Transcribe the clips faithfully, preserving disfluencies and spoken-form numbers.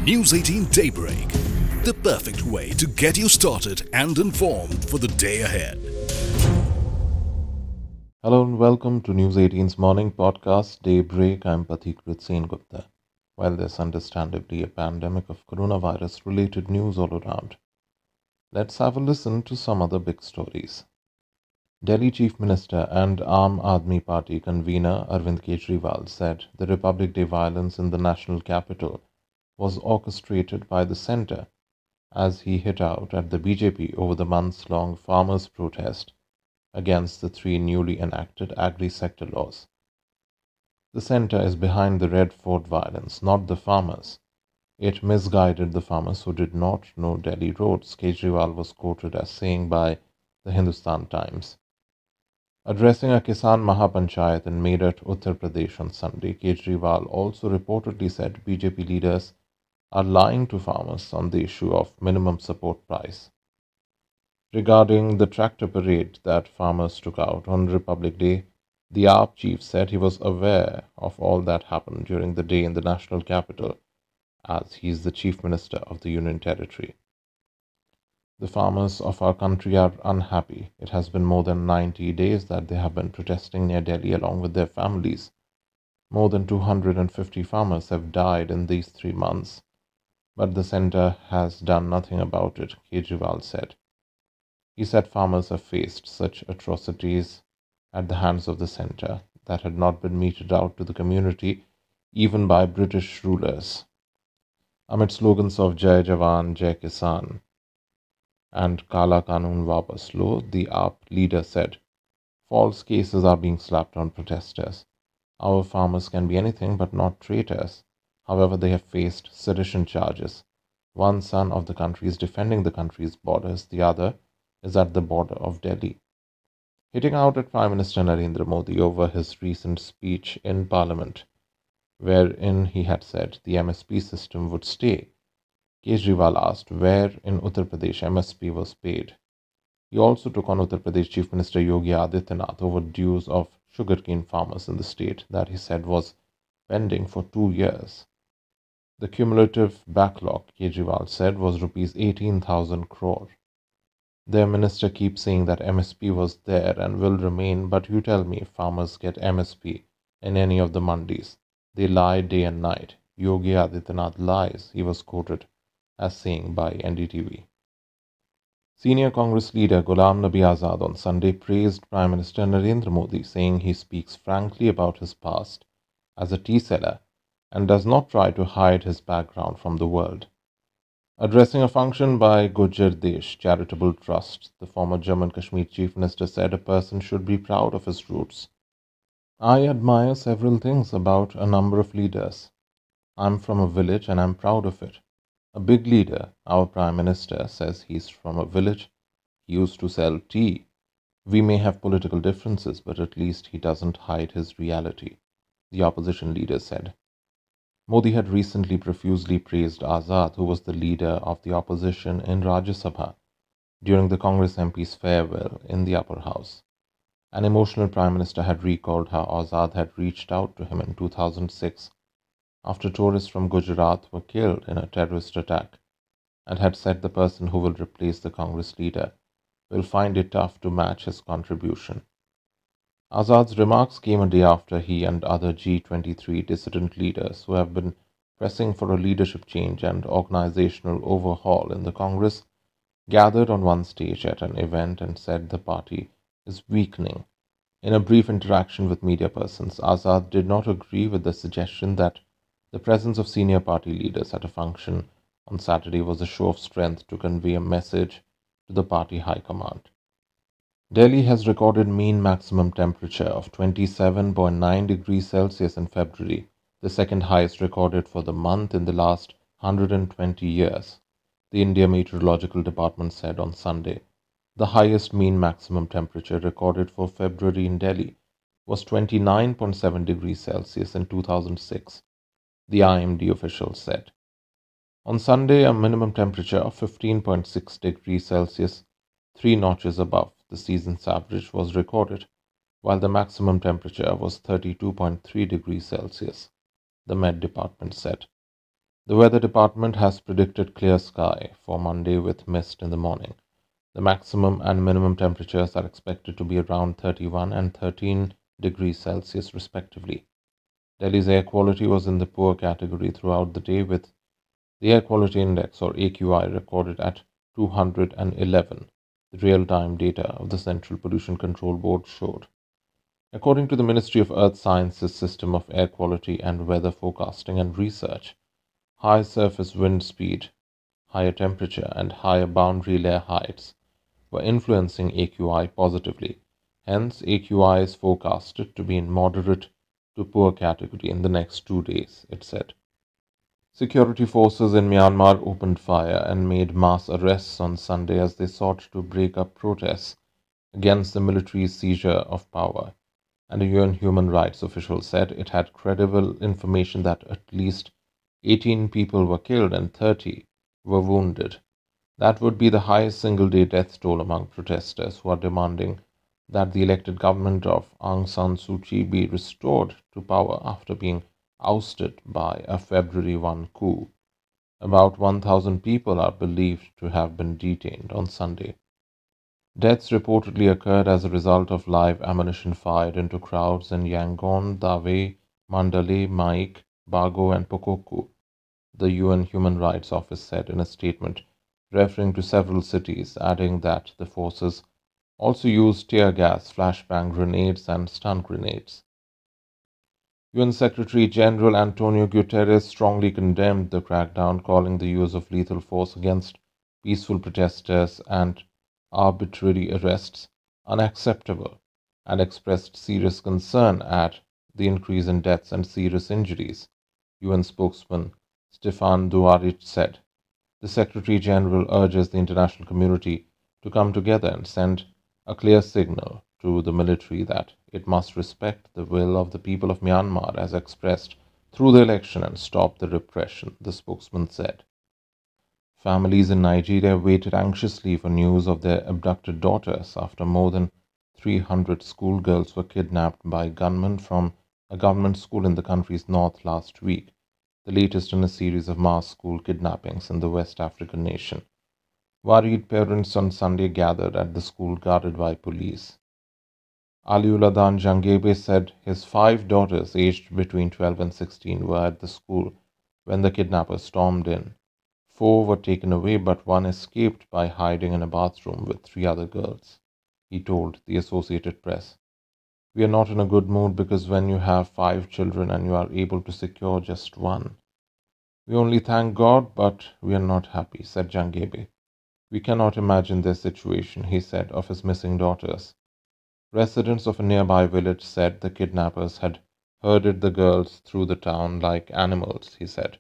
News eighteen Daybreak, the perfect way to get you started and informed for the day ahead. Hello and welcome to News eighteen's morning podcast, Daybreak. I'm Pathikrit Sen Gupta. While there's understandably a pandemic of coronavirus-related news all around, let's have a listen to some other big stories. Delhi Chief Minister and Aam Aadmi Party convener Arvind Kejriwal said the Republic Day violence in the national capital was orchestrated by the centre as he hit out at the B J P over the months-long farmers' protest against the three newly enacted agri-sector laws. The centre is behind the Red Fort violence, not the farmers. It misguided the farmers who did not know Delhi roads, Kejriwal was quoted as saying by the Hindustan Times. Addressing a Kisan Mahapanchayat in Meerut, Uttar Pradesh on Sunday, Kejriwal also reportedly said B J P leaders are lying to farmers on the issue of minimum support price. Regarding the tractor parade that farmers took out on Republic Day, the A A P chief said he was aware of all that happened during the day in the national capital, as he is the chief minister of the Union Territory. The farmers of our country are unhappy. It has been more than ninety days that they have been protesting near Delhi along with their families. More than two hundred fifty farmers have died in these three months, but the centre has done nothing about it, Kejriwal said. He said farmers have faced such atrocities at the hands of the centre that had not been meted out to the community even by British rulers. Amid slogans of Jai Jawan, Jai Kisan and Kala Kanun Wapas Lo, the A A P leader said, false cases are being slapped on protesters. Our farmers can be anything but not traitors. However, they have faced sedition charges. One son of the country is defending the country's borders, the other is at the border of Delhi. Hitting out at Prime Minister Narendra Modi over his recent speech in Parliament, wherein he had said the M S P system would stay, Kejriwal asked where in Uttar Pradesh M S P was paid. He also took on Uttar Pradesh Chief Minister Yogi Adityanath over dues of sugarcane farmers in the state that he said was pending for two years. The cumulative backlog, Kejriwal said, was rupees eighteen thousand crore. Their minister keeps saying that M S P was there and will remain, but you tell me if farmers get M S P in any of the mandis. They lie day and night. Yogi Adityanath lies, he was quoted as saying by N D T V. Senior Congress leader Ghulam Nabi Azad on Sunday praised Prime Minister Narendra Modi, saying he speaks frankly about his past as a tea seller and does not try to hide his background from the world. Addressing a function by Gujjar Desh Charitable Trust, the former Jammu and Kashmir Chief Minister said a person should be proud of his roots. I admire several things about a number of leaders. I'm from a village and I'm proud of it. A big leader, our Prime Minister, says he's from a village. He used to sell tea. We may have political differences, but at least he doesn't hide his reality, the opposition leader said. Modi had recently profusely praised Azad, who was the leader of the opposition in Rajya Sabha, during the Congress M P's farewell in the upper house. An emotional Prime Minister had recalled how Azad had reached out to him in two thousand six after tourists from Gujarat were killed in a terrorist attack, and had said the person who will replace the Congress leader will find it tough to match his contribution. Azad's remarks came a day after he and other G twenty-three dissident leaders who have been pressing for a leadership change and organizational overhaul in the Congress gathered on one stage at an event and said the party is weakening. In a brief interaction with media persons, Azad did not agree with the suggestion that the presence of senior party leaders at a function on Saturday was a show of strength to convey a message to the party high command. Delhi has recorded mean maximum temperature of twenty-seven point nine degrees Celsius in February, the second highest recorded for the month in the last one hundred twenty years, the India Meteorological Department said on Sunday. The highest mean maximum temperature recorded for February in Delhi was twenty-nine point seven degrees Celsius in two thousand six, the I M D officials said. On Sunday, a minimum temperature of fifteen point six degrees Celsius, three notches above the season's average, was recorded, while the maximum temperature was thirty-two point three degrees Celsius, the Met Department said. The weather department has predicted clear sky for Monday with mist in the morning. The maximum and minimum temperatures are expected to be around thirty-one and thirteen degrees Celsius respectively. Delhi's air quality was in the poor category throughout the day, with the Air Quality Index, or A Q I, recorded at two hundred eleven, the real-time data of the Central Pollution Control Board showed. According to the Ministry of Earth Sciences System of Air Quality and Weather Forecasting and Research, high surface wind speed, higher temperature, and higher boundary layer heights were influencing A Q I positively. Hence, A Q I is forecasted to be in moderate to poor category in the next two days, it said. Security forces in Myanmar opened fire and made mass arrests on Sunday as they sought to break up protests against the military's seizure of power, and a U N human rights official said it had credible information that at least eighteen people were killed and thirty were wounded. That would be the highest single-day death toll among protesters who are demanding that the elected government of Aung San Suu Kyi be restored to power after being ousted by a February first coup. About one thousand people are believed to have been detained on Sunday. Deaths reportedly occurred as a result of live ammunition fired into crowds in Yangon, Dawei, Mandalay, Maik, Bago, and Pokokku, the U N Human Rights Office said in a statement, referring to several cities, adding that the forces also used tear gas, flashbang grenades, and stun grenades. U N Secretary General Antonio Guterres strongly condemned the crackdown, calling the use of lethal force against peaceful protesters and arbitrary arrests unacceptable, and expressed serious concern at the increase in deaths and serious injuries. U N spokesman Stefan Dujarric said, "The Secretary General urges the international community to come together and send a clear signal to the military that it must respect the will of the people of Myanmar as expressed through the election and stop the repression," the spokesman said. Families in Nigeria waited anxiously for news of their abducted daughters after more than three hundred schoolgirls were kidnapped by gunmen from a government school in the country's north last week, the latest in a series of mass school kidnappings in the West African nation. Worried parents on Sunday gathered at the school guarded by police. Aliuladan Jangebe said his five daughters, aged between twelve and sixteen, were at the school when the kidnappers stormed in. Four were taken away, but one escaped by hiding in a bathroom with three other girls, he told the Associated Press. "We are not in a good mood because when you have five children and you are able to secure just one, we only thank God, but we are not happy," said Jangebe. "We cannot imagine their situation," he said of his missing daughters. Residents of a nearby village said the kidnappers had herded the girls through the town like animals, he said.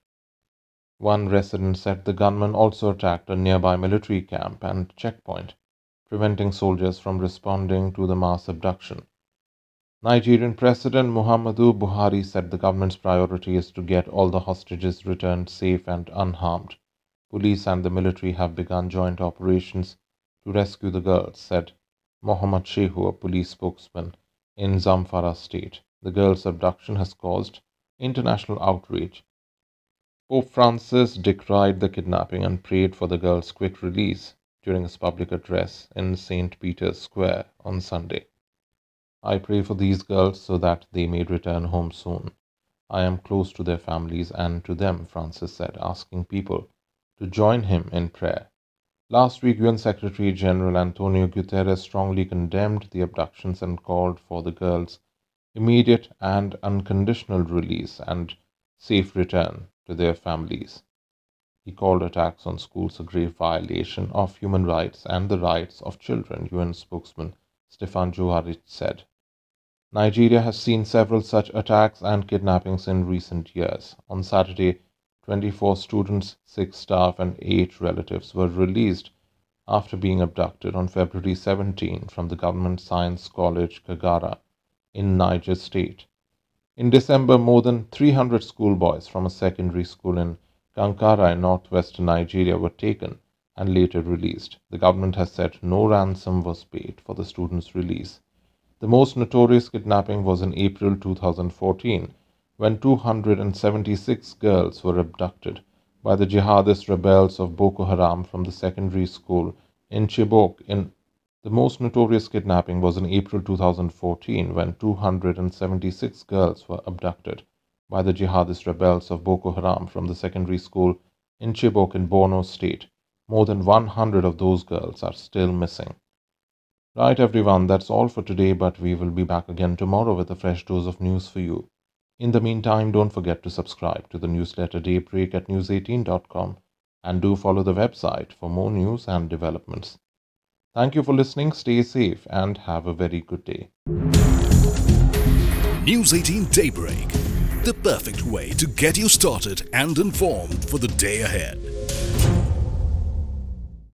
One resident said the gunmen also attacked a nearby military camp and checkpoint, preventing soldiers from responding to the mass abduction. Nigerian President Muhammadu Buhari said the government's priority is to get all the hostages returned safe and unharmed. Police and the military have begun joint operations to rescue the girls, said Mohammad Shehu, a police spokesman in Zamfara state. The girls' abduction has caused international outrage. Pope Francis decried the kidnapping and prayed for the girls' quick release during his public address in Saint Peter's Square on Sunday. "I pray for these girls so that they may return home soon. I am close to their families and to them," Francis said, asking people to join him in prayer. Last week, U N Secretary General Antonio Guterres strongly condemned the abductions and called for the girls' immediate and unconditional release and safe return to their families. He called attacks on schools a grave violation of human rights and the rights of children, U N spokesman Stefan Dujarric said. Nigeria has seen several such attacks and kidnappings in recent years. On Saturday, twenty-four students, six staff, and eight relatives were released after being abducted on February seventeenth from the Government Science College Kagara in Niger State. In December, more than three hundred schoolboys from a secondary school in Kankara in northwestern Nigeria were taken and later released. The government has said no ransom was paid for the students' release. The most notorious kidnapping was in April two thousand fourteen, when two hundred seventy-six girls were abducted by the jihadist rebels of Boko Haram from the secondary school in Chibok. In the most notorious kidnapping was in April two thousand fourteen, when two hundred seventy-six girls were abducted by the jihadist rebels of Boko Haram from the secondary school in Chibok in Borno State. More than one hundred of those girls are still missing. Right, everyone, that's all for today, but we will be back again tomorrow with a fresh dose of news for you. In the meantime, don't forget to subscribe to the newsletter Daybreak at news eighteen dot com and do follow the website for more news and developments. Thank you for listening, stay safe, and have a very good day. News eighteen Daybreak, the perfect way to get you started and informed for the day ahead.